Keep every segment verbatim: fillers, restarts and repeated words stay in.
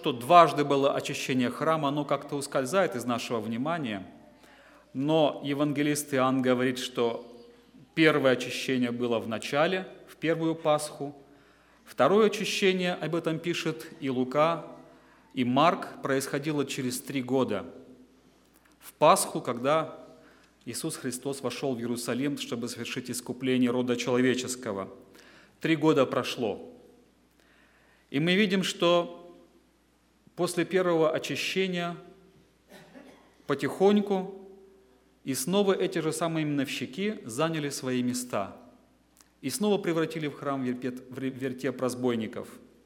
что дважды было очищение храма, оно как-то ускользает из нашего внимания. Но евангелист Иоанн говорит, что первое очищение было в начале, в первую Пасху. Второе очищение, об этом пишет и Лука, и Марк, происходило через три года. В Пасху, когда Иисус Христос вошел в Иерусалим, чтобы совершить искупление рода человеческого. Три года прошло. И мы видим, что после первого очищения потихоньку и снова эти же самые миновщики заняли свои места и снова превратили в храм вертеп разбойников.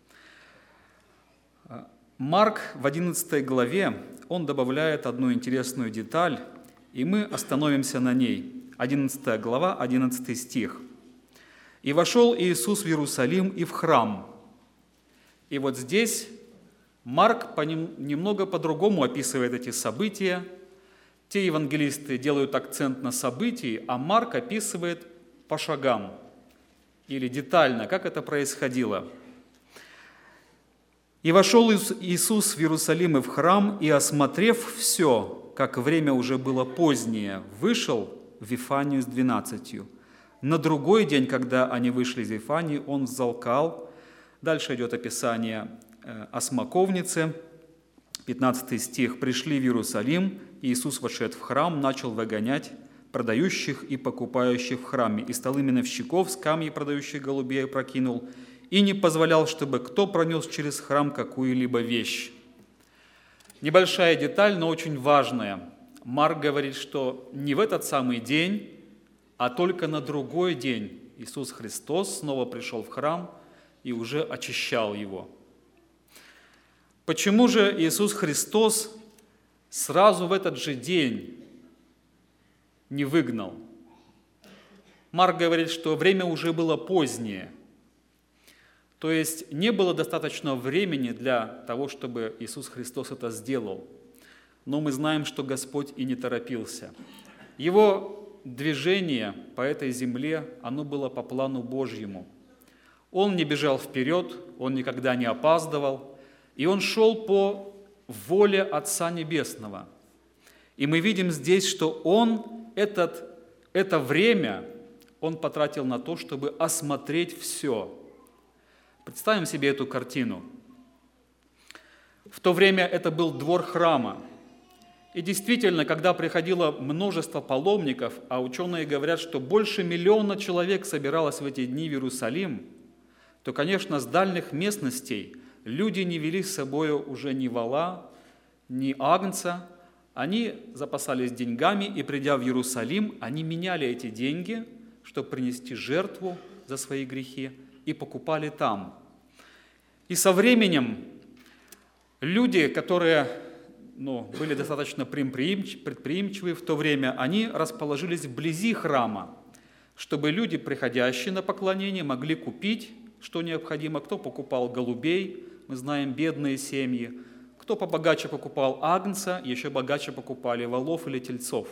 Марк в одиннадцатой главе, он добавляет одну интересную деталь, и мы остановимся на ней. одиннадцатая глава, одиннадцатый стих. «И вошел Иисус в Иерусалим и в храм». И вот здесь Марк по ним, немного по-другому описывает эти события. Те евангелисты делают акцент на событии, а Марк описывает по шагам или детально, как это происходило. «И вошел Иисус в Иерусалим и в храм, и, осмотрев все, как время уже было позднее, вышел в Вифанию с двенадцатью. На другой день, когда они вышли из Вифании, он взалкал». Дальше идет описание о смоковнице. пятнадцатый стих. «Пришли в Иерусалим, и Иисус, вошед в храм, начал выгонять продающих и покупающих в храме, и столы миновщиков, скамьи продающих голубей опрокинул, и не позволял, чтобы кто пронес через храм какую-либо вещь». Небольшая деталь, но очень важная. Марк говорит, что не в этот самый день, а только на другой день Иисус Христос снова пришел в храм и уже очищал его. Почему же Иисус Христос сразу в этот же день не выгнал? Марк говорит, что время уже было позднее. То есть не было достаточно времени для того, чтобы Иисус Христос это сделал. Но мы знаем, что Господь и не торопился. Его движение по этой земле, оно было по плану Божьему. Он не бежал вперед, он никогда не опаздывал, и он шел по воле Отца Небесного. И мы видим здесь, что он этот, это время он потратил на то, чтобы осмотреть все. Представим себе эту картину. В то время это был двор храма. И действительно, когда приходило множество паломников, а ученые говорят, что больше миллиона человек собиралось в эти дни в Иерусалим, то, конечно, с дальних местностей люди не вели с собой уже ни вола, ни агнца. Они запасались деньгами, и, придя в Иерусалим, они меняли эти деньги, чтобы принести жертву за свои грехи, и покупали там. И со временем люди, которые ну, были достаточно предприимчивы в то время, они расположились вблизи храма, чтобы люди, приходящие на поклонение, могли купить, что необходимо. Кто покупал голубей, мы знаем, бедные семьи. Кто побогаче покупал агнца, еще богаче покупали волов или тельцов.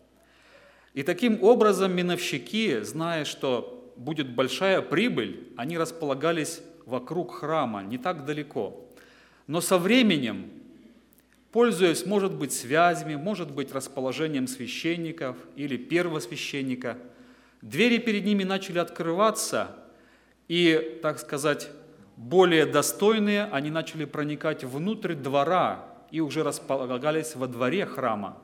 И таким образом миновщики, зная, что будет большая прибыль, они располагались вокруг храма, не так далеко. Но со временем, пользуясь, может быть, связями, может быть, расположением священников или первосвященника, двери перед ними начали открываться, и, так сказать, более достойные, они начали проникать внутрь двора и уже располагались во дворе храма.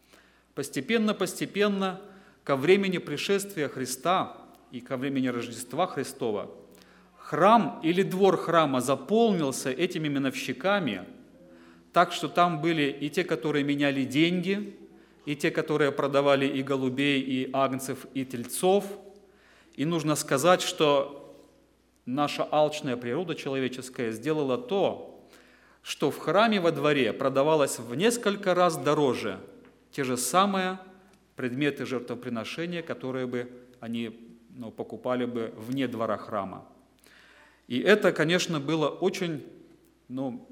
Постепенно-постепенно, ко времени пришествия Христа и ко времени Рождества Христова, храм или двор храма заполнился этими миновщиками, так что там были и те, которые меняли деньги, и те, которые продавали и голубей, и агнцев, и тельцов. И нужно сказать, что наша алчная природа человеческая сделала то, что в храме во дворе продавалось в несколько раз дороже те же самые предметы жертвоприношения, которые бы они ну, покупали бы вне двора храма. И это, конечно, было очень, ну,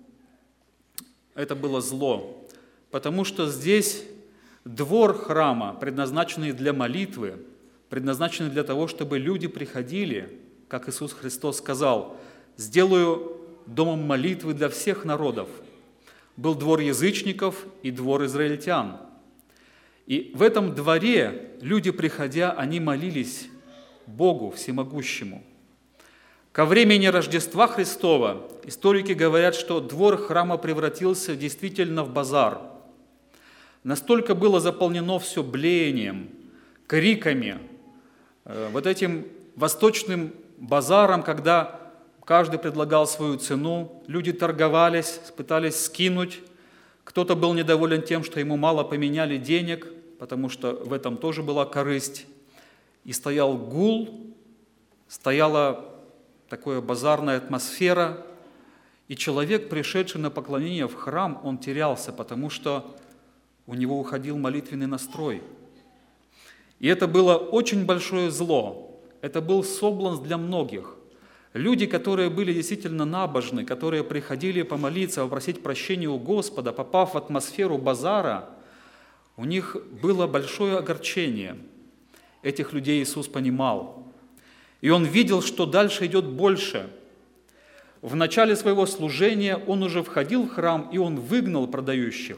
это было зло, потому что здесь двор храма, предназначенный для молитвы, предназначенный для того, чтобы люди приходили, как Иисус Христос сказал: «Сделаю домом молитвы для всех народов. Был двор язычников и двор израильтян. И в этом дворе люди, приходя, они молились Богу Всемогущему. Ко времени Рождества Христова историки говорят, что двор храма превратился действительно в базар. Настолько было заполнено все блеянием, криками, вот этим восточным базаром, когда каждый предлагал свою цену, люди торговались, пытались скинуть. Кто-то был недоволен тем, что ему мало поменяли денег, потому что в этом тоже была корысть. И стоял гул, стояла такая базарная атмосфера, и человек, пришедший на поклонение в храм, он терялся, потому что у него уходил молитвенный настрой. И это было очень большое зло, это был соблазн для многих. Люди, которые были действительно набожны, которые приходили помолиться, попросить прощения у Господа, попав в атмосферу базара, у них было большое огорчение. Этих людей Иисус понимал. И Он видел, что дальше идет больше. В начале своего служения Он уже входил в храм, и Он выгнал продающих.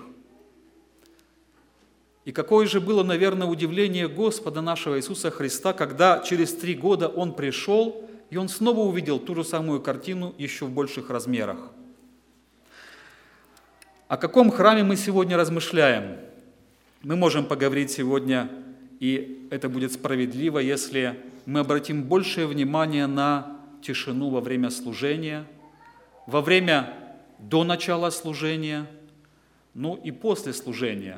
И какое же было, наверное, удивление Господа нашего Иисуса Христа, когда через три года Он пришел, и Он снова увидел ту же самую картину еще в больших размерах. О каком храме мы сегодня размышляем? Мы можем поговорить сегодня, и это будет справедливо, если мы обратим большее внимание на тишину во время служения, во время до начала служения, ну и после служения.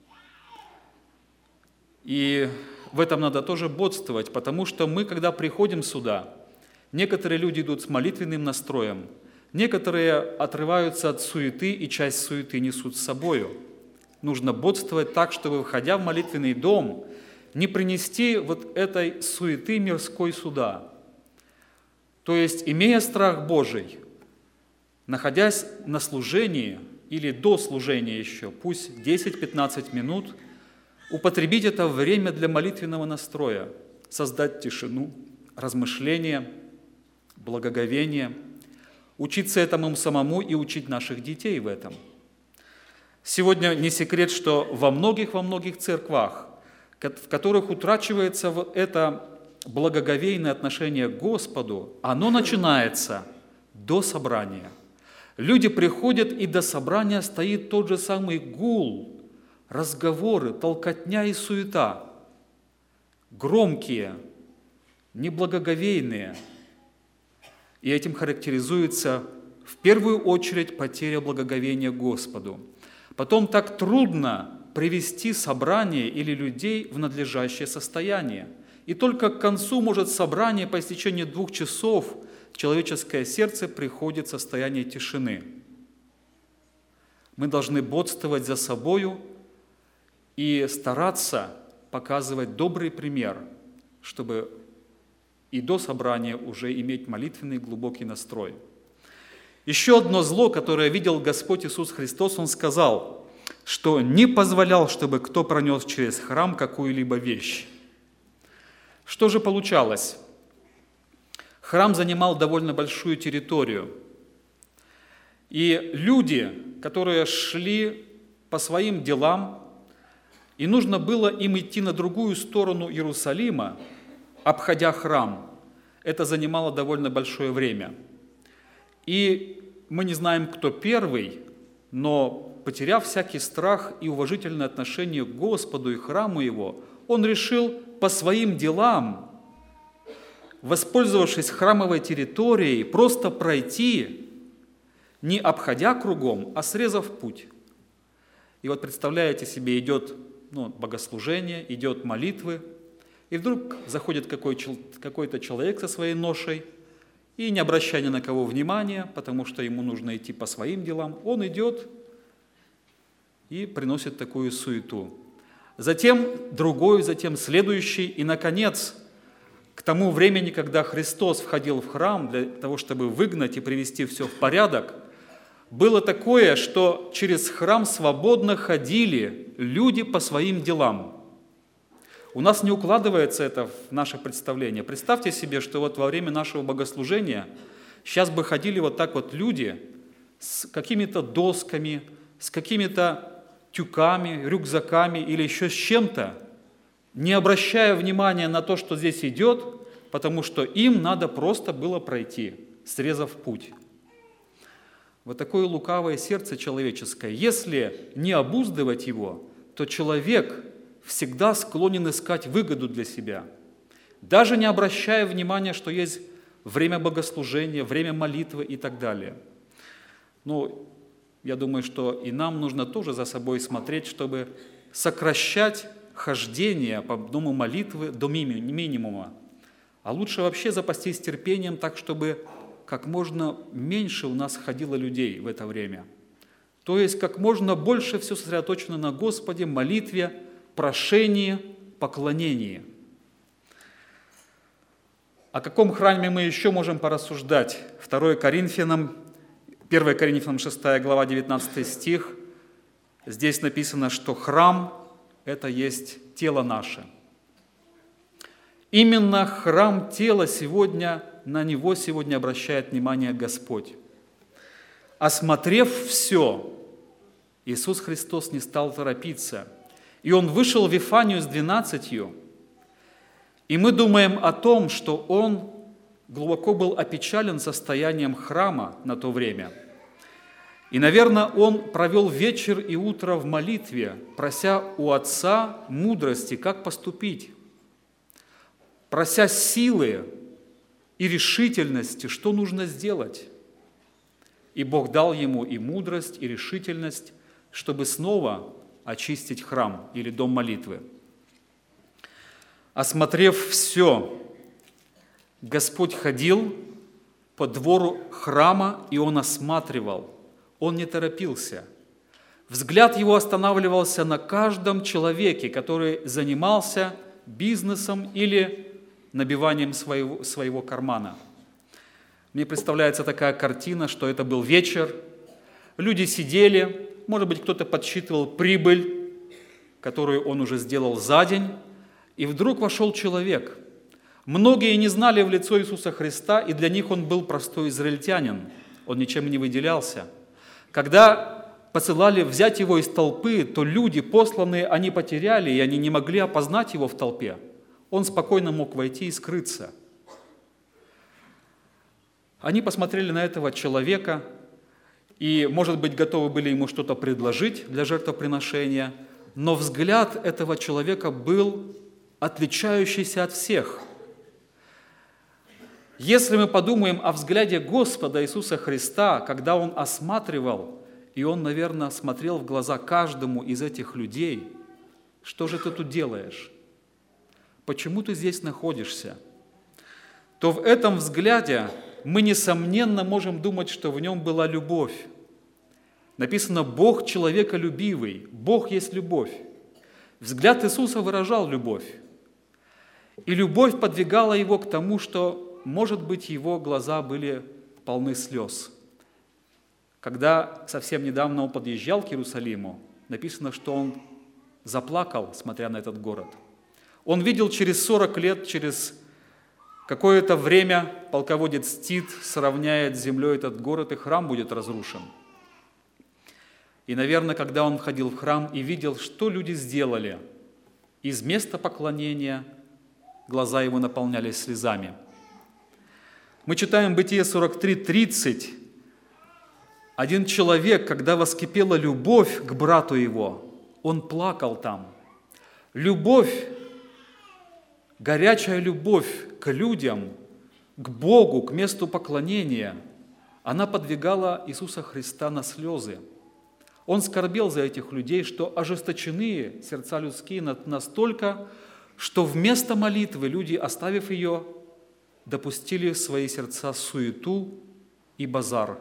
И в этом надо тоже бодствовать, потому что мы, когда приходим сюда, некоторые люди идут с молитвенным настроем, некоторые отрываются от суеты и часть суеты несут с собою. Нужно бодствовать так, чтобы, входя в молитвенный дом, не принести вот этой суеты мирской сюда. То есть, имея страх Божий, находясь на служении или до служения еще, пусть десять-пятнадцать минут, употребить это время для молитвенного настроя, создать тишину, размышления, благоговение, учиться этому самому и учить наших детей в этом. Сегодня не секрет, что во многих, во многих церквах, в которых утрачивается вот это благоговейное отношение к Господу, оно начинается до собрания. Люди приходят, и до собрания стоит тот же самый гул, разговоры, толкотня и суета, громкие, неблагоговейные. И этим характеризуется в первую очередь потеря благоговения Господу. Потом так трудно привести собрание или людей в надлежащее состояние. И только к концу, может, собрание по истечении двух часов человеческое сердце приходит в состояние тишины. Мы должны бодствовать за собою и стараться показывать добрый пример, чтобы и до собрания уже иметь молитвенный глубокий настрой. Еще одно зло, которое видел Господь Иисус Христос, Он сказал, что не позволял, чтобы кто пронес через храм какую-либо вещь. Что же получалось? Храм занимал довольно большую территорию. И люди, которые шли по своим делам, и нужно было им идти на другую сторону Иерусалима, обходя храм, это занимало довольно большое время. И мы не знаем, кто первый, но, потеряв всякий страх и уважительное отношение к Господу и храму Его, он решил по своим делам, воспользовавшись храмовой территорией, просто пройти, не обходя кругом, а срезав путь. И вот представляете себе, идет ну, богослужение, идет молитвы, и вдруг заходит какой-то человек со своей ношей, и, не обращая ни на кого внимания, потому что ему нужно идти по своим делам, он идет и приносит такую суету. Затем другой, затем следующий, и, наконец, к тому времени, когда Христос входил в храм для того, чтобы выгнать и привести все в порядок, было такое, что через храм свободно ходили люди по своим делам. У нас не укладывается это в наше представление. Представьте себе, что вот во время нашего богослужения Сейчас бы ходили вот так вот люди с какими-то досками, с какими-то тюками, рюкзаками или еще с чем-то, не обращая внимания на то, что здесь идет, потому что им надо просто было пройти, срезав путь. Вот такое лукавое сердце человеческое. Если не обуздывать его, то человек всегда склонен искать выгоду для себя, даже не обращая внимания, что есть время богослужения, время молитвы и так далее. Но я думаю, что и нам нужно тоже за собой смотреть, чтобы сокращать хождение по дому молитвы до минимума. А лучше вообще запастись терпением так, чтобы как можно меньше у нас ходило людей в это время. То есть как можно больше все сосредоточено на Господе, молитве, прошении, поклонении. О каком храме мы еще можем порассуждать? второе Коринфянам, первое Коринфянам шестая глава, девятнадцатый стих. Здесь написано, что храм – это есть тело наше. Именно храм тела сегодня, на него сегодня обращает внимание Господь. Осмотрев все, Иисус Христос не стал торопиться. И Он вышел в Вифанию с двенадцатью. И мы думаем о том, что Он глубоко был опечален состоянием храма на то время. И, наверное, Он провел вечер и утро в молитве, прося у Отца мудрости, как поступить, прося силы и решительности, что нужно сделать. И Бог дал ему и мудрость, и решительность, чтобы снова очистить храм или дом молитвы. Осмотрев все, Господь ходил по двору храма, и Он осматривал. Он не торопился. Взгляд Его останавливался на каждом человеке, который занимался бизнесом или набиванием своего, своего кармана. Мне представляется такая картина, что это был вечер, люди сидели, может быть, кто-то подсчитывал прибыль, которую он уже сделал за день, и вдруг вошел человек. Многие не знали в лицо Иисуса Христа, и для них он был простой израильтянин, он ничем не выделялся. Когда посылали взять его из толпы, то люди, посланные, они потеряли, и они не могли опознать его в толпе. Он спокойно мог войти и скрыться. Они посмотрели на этого человека и, может быть, готовы были ему что-то предложить для жертвоприношения, но взгляд этого человека был отличающийся от всех. Если мы подумаем о взгляде Господа Иисуса Христа, когда Он осматривал, и Он, наверное, смотрел в глаза каждому из этих людей, что же ты тут делаешь? Почему ты здесь находишься? То в этом взгляде мы, несомненно, можем думать, что в нем была любовь. Написано, Бог человеколюбивый, Бог есть любовь. Взгляд Иисуса выражал любовь. И любовь подвигала его к тому, что, может быть, его глаза были полны слез. Когда совсем недавно он подъезжал к Иерусалиму, написано, что он заплакал, смотря на этот город. Он видел через сорок лет, через какое-то время полководец Тит сравняет с землей этот город, и храм будет разрушен. И, наверное, когда он входил в храм и видел, что люди сделали, из места поклонения глаза его наполнялись слезами. Мы читаем Бытие сорок три тридцать. Один человек, когда воскипела любовь к брату его, он плакал там. Любовь, горячая любовь к людям, к Богу, к месту поклонения, она подвигала Иисуса Христа на слезы. Он скорбел за этих людей, что ожесточены сердца людские настолько, что вместо молитвы люди, оставив ее, допустили в свои сердца суету и базар.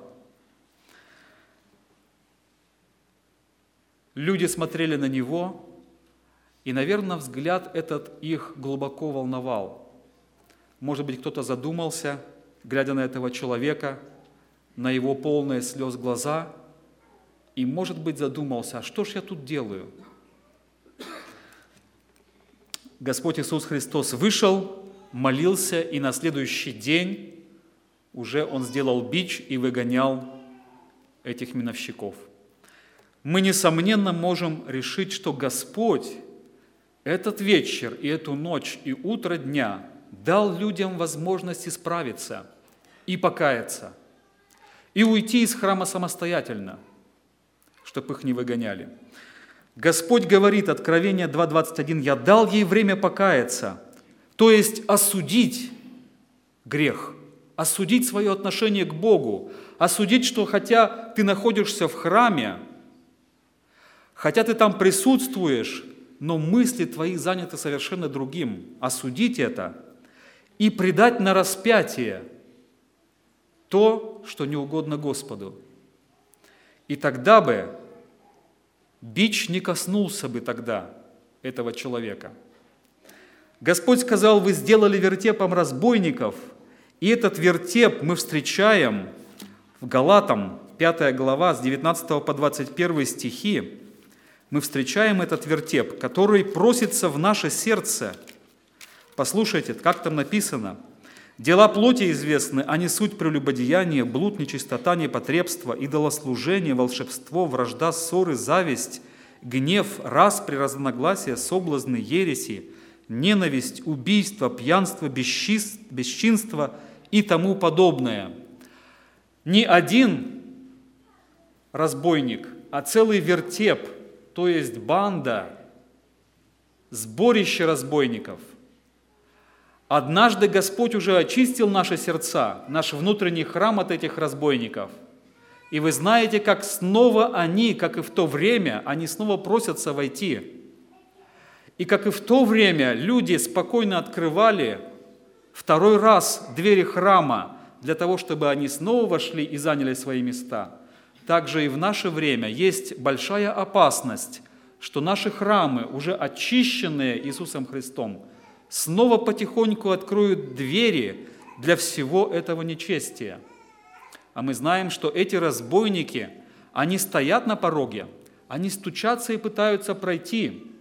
Люди смотрели на него, и, наверное, взгляд этот их глубоко волновал. Может быть, кто-то задумался, глядя на этого человека, на его полные слез глаза, и, может быть, задумался, а что ж я тут делаю? Господь Иисус Христос вышел, молился, и на следующий день уже он сделал бич и выгонял этих миновщиков. Мы, несомненно, можем решить, что Господь этот вечер и эту ночь и утро дня дал людям возможность исправиться и покаяться, и уйти из храма самостоятельно, чтобы их не выгоняли. Господь говорит, Откровение два двадцать один, «Я дал ей время покаяться», то есть осудить грех, осудить свое отношение к Богу, осудить, что хотя ты находишься в храме, хотя ты там присутствуешь, но мысли твои заняты совершенно другим, осудить это и предать на распятие то, что не угодно Господу. И тогда бы бич не коснулся бы тогда этого человека. Господь сказал, вы сделали вертепом разбойников, и этот вертеп мы встречаем в Галатам, пятая глава, с девятнадцатого по двадцать первый стихи. Мы встречаем этот вертеп, который просится в наше сердце. Послушайте, как там написано. «Дела плоти известны, а не суть прелюбодеяние, блуд, нечистота, непотребство, идолослужение, волшебство, вражда, ссоры, зависть, гнев, распри, разногласия, соблазны, ереси, ненависть, убийство, пьянство, бесчинство и тому подобное». Не один разбойник, а целый вертеп, то есть банда, сборище разбойников. Однажды Господь уже очистил наши сердца, наш внутренний храм от этих разбойников. И вы знаете, как снова они, как и в то время, они снова просятся войти. И как и в то время люди спокойно открывали второй раз двери храма для того, чтобы они снова вошли и заняли свои места. Также и в наше время есть большая опасность, что наши храмы, уже очищенные Иисусом Христом, снова потихоньку откроют двери для всего этого нечестия. А мы знаем, что эти разбойники, они стоят на пороге, они стучатся и пытаются пройти.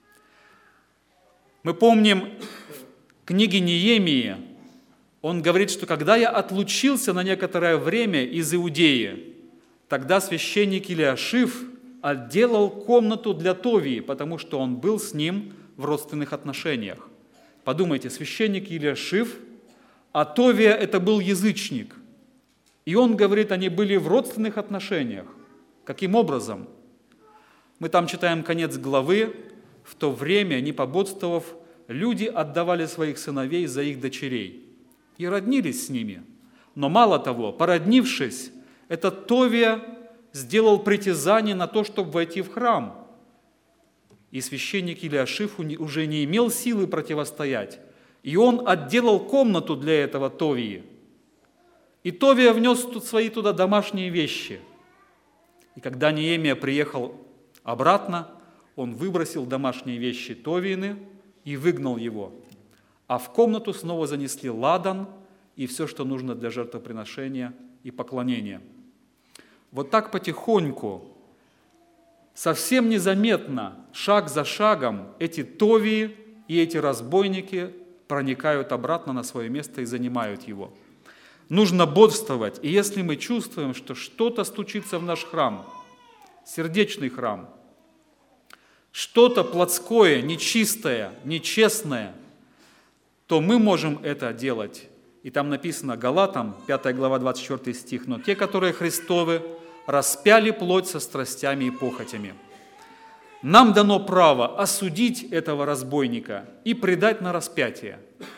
Мы помним в книге Неемии, он говорит, что когда я отлучился на некоторое время из Иудеи, тогда священник Илиашив отделал комнату для Товии, потому что он был с ним в родственных отношениях. Подумайте, священник Илиашив, а Товия – это был язычник. И он говорит, они были в родственных отношениях. Каким образом? Мы там читаем конец главы. В то время, не пободствовав, люди отдавали своих сыновей за их дочерей и роднились с ними. Но мало того, породнившись, этот Товия сделал притязание на то, чтобы войти в храм. И священник Илиашив уже не имел силы противостоять. И он отделал комнату для этого Товии. И Товия внес тут свои туда домашние вещи. И когда Неемия приехал обратно, он выбросил домашние вещи Товиины и выгнал его. А в комнату снова занесли ладан и все, что нужно для жертвоприношения и поклонения. Вот так потихоньку, совсем незаметно, шаг за шагом, эти Товии и эти разбойники проникают обратно на свое место и занимают его. Нужно бодрствовать, и если мы чувствуем, что что-то стучится в наш храм, сердечный храм, что-то плотское, нечистое, нечестное, то мы можем это делать. И там написано Галатам, пятая глава, двадцать четвёртый стих, «Но те, которые Христовы, распяли плоть со страстями и похотями». Нам дано право осудить этого разбойника и предать на распятие.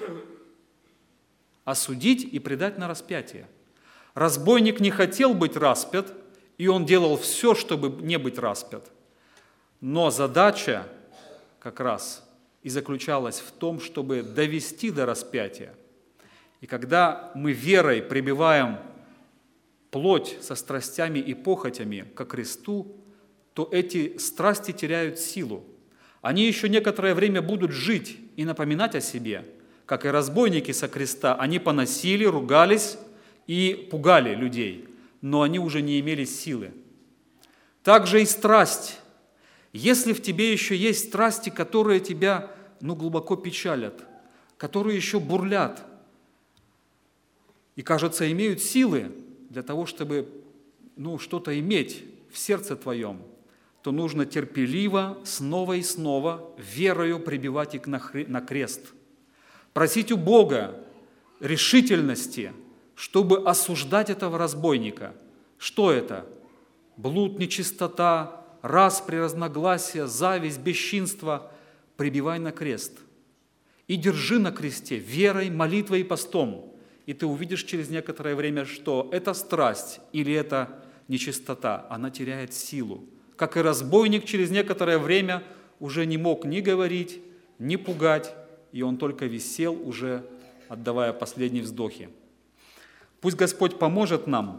Осудить и предать на распятие. Разбойник не хотел быть распят, и он делал все, чтобы не быть распят. Но задача как раз и заключалась в том, чтобы довести до распятия. И когда мы верой прибиваем плоть со страстями и похотями ко кресту, то эти страсти теряют силу. Они еще некоторое время будут жить и напоминать о себе, как и разбойники со креста. Они поносили, ругались и пугали людей, но они уже не имели силы. Также и страсть. Если в тебе еще есть страсти, которые тебя ну, глубоко печалят, которые еще бурлят, и, кажется, имеют силы для того, чтобы ну, что-то иметь в сердце твоем, то нужно терпеливо, снова и снова, верою прибивать их на крест. Просить у Бога решительности, чтобы осуждать этого разбойника. Что это? Блуд, нечистота, распри, разногласия, зависть, бесчинство. Прибивай на крест. И держи на кресте верой, молитвой и постом. И ты увидишь через некоторое время, что эта страсть или эта нечистота, она теряет силу. Как и разбойник через некоторое время уже не мог ни говорить, ни пугать, и он только висел, уже отдавая последние вздохи. Пусть Господь поможет нам,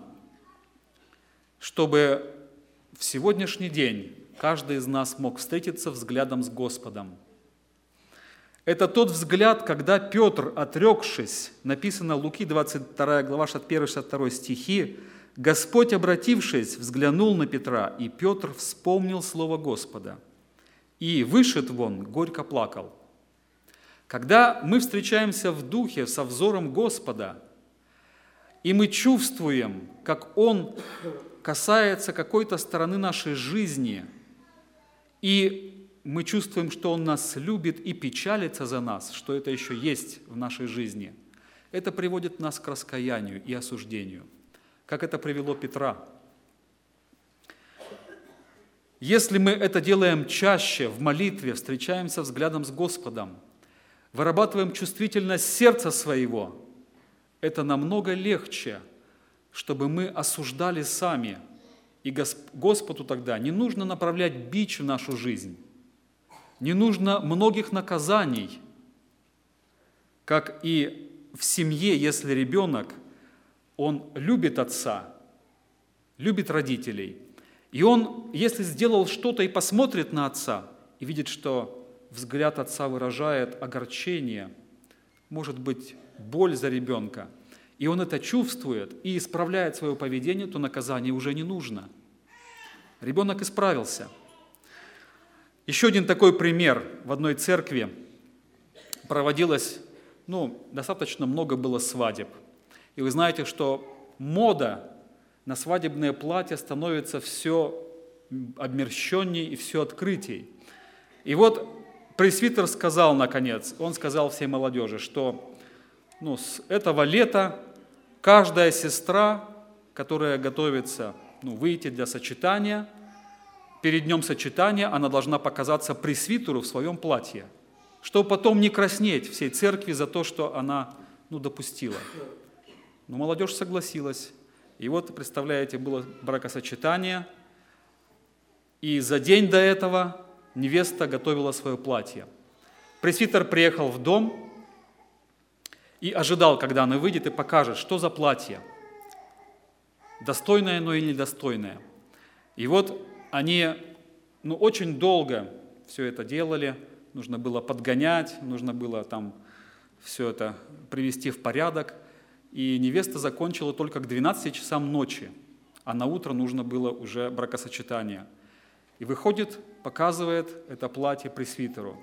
чтобы в сегодняшний день каждый из нас мог встретиться взглядом с Господом. Это тот взгляд, когда Петр, отрекшись, написано Луки, двадцать вторая глава, шестьдесят первый шестьдесят второй стихи, Господь, обратившись, взглянул на Петра, и Петр вспомнил слово Господа. И, вышед вон, горько плакал. Когда мы встречаемся в духе со взором Господа, и мы чувствуем, как Он касается какой-то стороны нашей жизни, и мы чувствуем, что Он нас любит и печалится за нас, что это еще есть в нашей жизни, это приводит нас к раскаянию и осуждению, как это привело Петра. Если мы это делаем чаще в молитве, встречаемся взглядом с Господом, вырабатываем чувствительность сердца своего, это намного легче, чтобы мы осуждали сами. И Господу тогда не нужно направлять бич в нашу жизнь, не нужно многих наказаний, как и в семье, если ребенок, он любит отца, любит родителей, и он, если сделал что-то и посмотрит на отца, и видит, что взгляд отца выражает огорчение, может быть, боль за ребенка, и он это чувствует и исправляет свое поведение, то наказание уже не нужно. Ребенок исправился. Еще один такой пример. В одной церкви проводилось, ну, достаточно много было свадеб. И вы знаете, что мода на свадебное платье становится все обмерщенней и все открытей. И вот пресвитер сказал, наконец, он сказал всей молодежи, что ну, с этого лета каждая сестра, которая готовится ну, выйти для сочетания, перед днем сочетания она должна показаться пресвитеру в своем платье, чтобы потом не краснеть всей церкви за то, что она ну, допустила. Но молодежь согласилась. И вот, представляете, было бракосочетание, и за день до этого невеста готовила свое платье. Пресвитер приехал в дом и ожидал, когда она выйдет и покажет, что за платье, достойное оно или недостойное. И вот они ну, очень долго все это делали, нужно было подгонять, нужно было там все это привести в порядок. И невеста закончила только к двенадцати часам ночи, а на утро нужно было уже бракосочетание. И выходит, показывает это платье пресвитеру.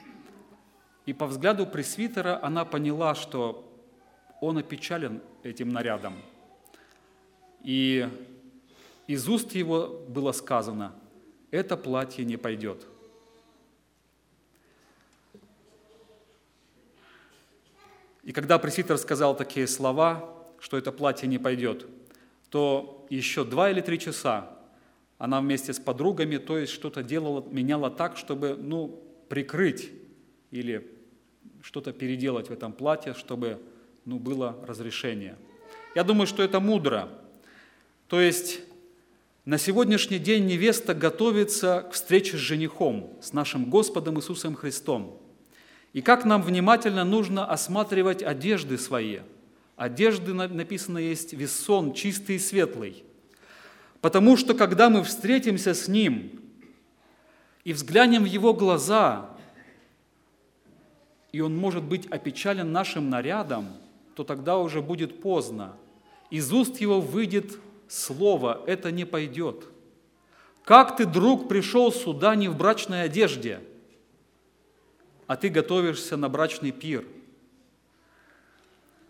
И по взгляду пресвитера она поняла, что он опечален этим нарядом. И из уст его было сказано: «Это платье не пойдет». И когда пресвитер сказал такие слова, что это платье не пойдет, то еще два или три часа она вместе с подругами, то есть что-то делала, меняла так, чтобы ну, прикрыть или что-то переделать в этом платье, чтобы ну, было разрешение. Я думаю, что это мудро. То есть на сегодняшний день невеста готовится к встрече с женихом, с нашим Господом Иисусом Христом. И как нам внимательно нужно осматривать одежды свои. Одежды, написано, есть вессон, чистый и светлый. Потому что, когда мы встретимся с Ним и взглянем в Его глаза, и Он может быть опечален нашим нарядом, то тогда уже будет поздно. Из уст Его выйдет слово: «Это не пойдет». Как ты, друг, пришел сюда не в брачной одежде, а ты готовишься на брачный пир?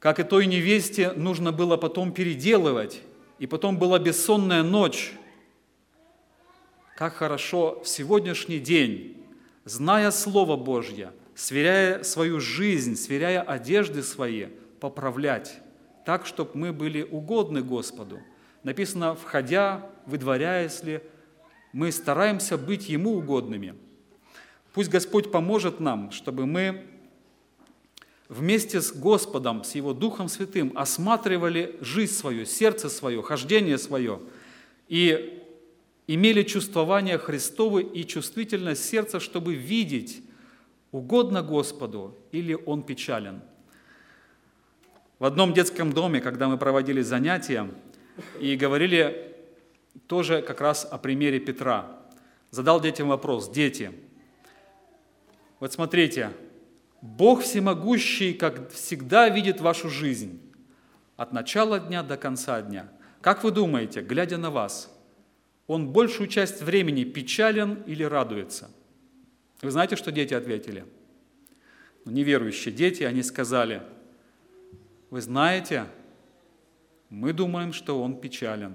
как и той невесте нужно было потом переделывать, и потом была бессонная ночь. Как хорошо в сегодняшний день, зная Слово Божье, сверяя свою жизнь, сверяя одежды свои, поправлять так, чтобы мы были угодны Господу. Написано, входя, выдворяясь ли, мы стараемся быть Ему угодными. Пусть Господь поможет нам, чтобы мы вместе с Господом, с Его Духом Святым осматривали жизнь свою, сердце свое, хождение свое и имели чувствование Христово и чувствительность сердца, чтобы видеть, угодно Господу или Он печален. В одном детском доме, когда мы проводили занятия и говорили тоже как раз о примере Петра, задал детям вопрос: дети, вот смотрите, Бог всемогущий, как всегда, видит вашу жизнь от начала дня до конца дня. Как вы думаете, глядя на вас, Он большую часть времени печален или радуется? Вы знаете, что дети ответили? Неверующие дети, они сказали: вы знаете, мы думаем, что Он печален.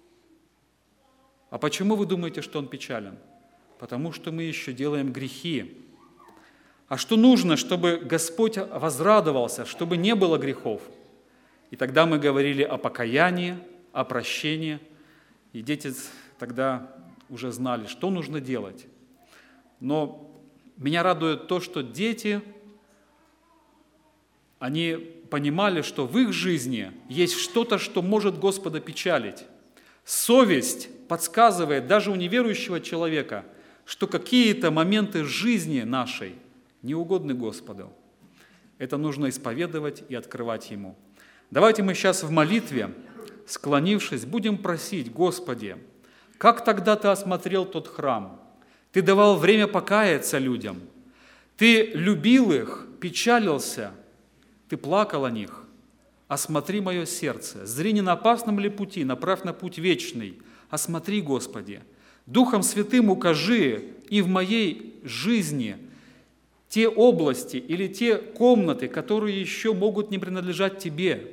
А почему вы думаете, что Он печален? Потому что мы еще делаем грехи. А что нужно, чтобы Господь возрадовался, чтобы не было грехов? И тогда мы говорили о покаянии, о прощении, и дети тогда уже знали, что нужно делать. Но меня радует то, что дети, они понимали, что в их жизни есть что-то, что может Господа печалить. Совесть подсказывает даже у неверующего человека, что какие-то моменты жизни нашей не угодны Господу. Это нужно исповедовать и открывать Ему. Давайте мы сейчас в молитве, склонившись, будем просить: Господи, как тогда Ты осмотрел тот храм? Ты давал время покаяться людям. Ты любил их, печалился, Ты плакал о них. Осмотри мое сердце. Зри, не на опасном ли пути, направь на путь вечный. Осмотри, Господи. Духом Святым укажи и в моей жизни те области или те комнаты, которые еще могут не принадлежать Тебе.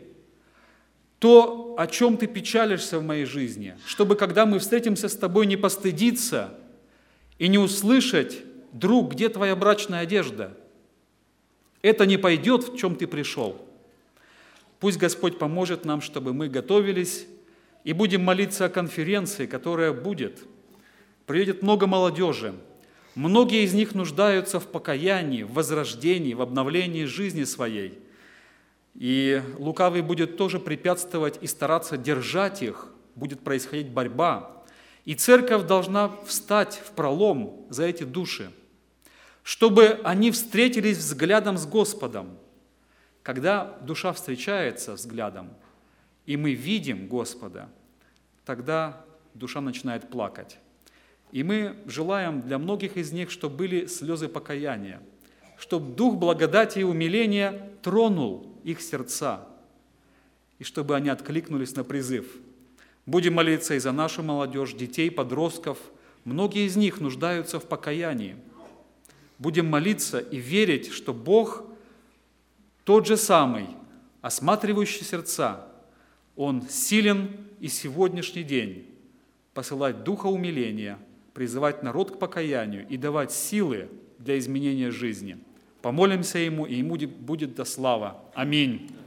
То, о чем Ты печалишься в моей жизни, чтобы, когда мы встретимся с Тобой, не постыдиться и не услышать: друг, где твоя брачная одежда? Это не пойдет, в чем ты пришел. Пусть Господь поможет нам, чтобы мы готовились и будем молиться о конференции, которая будет. Приедет много молодежи. Многие из них нуждаются в покаянии, в возрождении, в обновлении жизни своей. И лукавый будет тоже препятствовать и стараться держать их, будет происходить борьба. И церковь должна встать в пролом за эти души, чтобы они встретились взглядом с Господом. Когда душа встречается взглядом, и мы видим Господа, тогда душа начинает плакать. И мы желаем для многих из них, чтобы были слезы покаяния, чтобы Дух благодати и умиления тронул их сердца, и чтобы они откликнулись на призыв. Будем молиться и за нашу молодежь, детей, подростков. Многие из них нуждаются в покаянии. Будем молиться и верить, что Бог тот же самый, осматривающий сердца, Он силен и сегодняшний день посылать Духа умиления, призывать народ к покаянию и давать силы для изменения жизни. Помолимся Ему, и Ему будет да слава. Аминь.